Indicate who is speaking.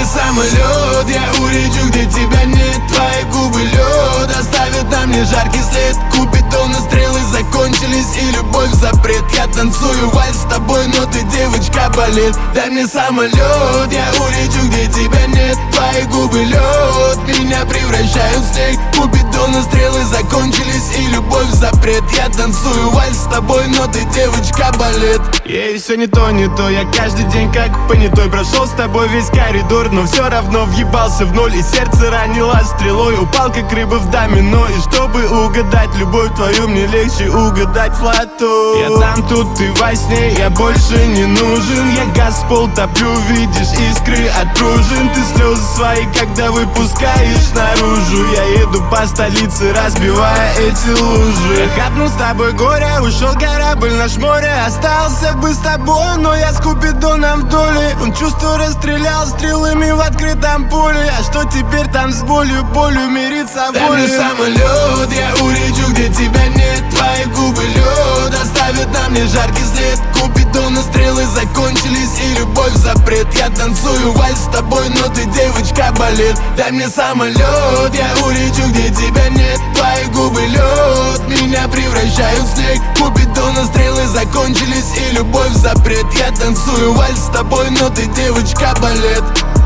Speaker 1: самолет, я улечу, где тебя нет. Твои губы лед оставят на мне жаркий след. Купидон и стрелы закончились, и любовь запрет. Я танцую вальс с тобой, но ты девочка балет. Дай мне самолет, я улечу, где тебя нет. Твои губы лед меня превращают в снег. Купидон и стрелы закончились, и любовь запрет. Я танцую вальс с тобой, но ты девочка балет.
Speaker 2: Ей, все не то, я каждый день как понятой. Прошел с тобой весь коридор, но все равно въебался в ноль. И сердце ранило стрелой, упал как рыба в домино. И чтобы угадать любовь твою, мне легче угадать флоту. Я там, тут, ты во сне, я больше не нужен. Я газ в пол топлю, видишь искры от пружин. Ты слезы свои, когда выпускаешь наружу. Я еду по столице, разбивая эти лужи. Я хапнул с тобой горе, ушел корабль, наш море. Остался бы с тобой, но я с Купидоном в доле. Он чувство расстрелял стрелами в открытом поле. А что теперь там с болью мириться волей?
Speaker 1: Дай мне самолет, я улечу, где тебя нет. Твои губы лед оставят на мне жаркий след. Купидон и стрелы закончились, и любовь запрет. Я танцую вальс с тобой, но ты девочка балет. Дай мне самолет, я улечу, где тебя нет. Твои губы лед меня превращают в снег. Купидон и стрелы закончились, и любовь запрет. Я танцую вальс с тобой, но ты девочка балет.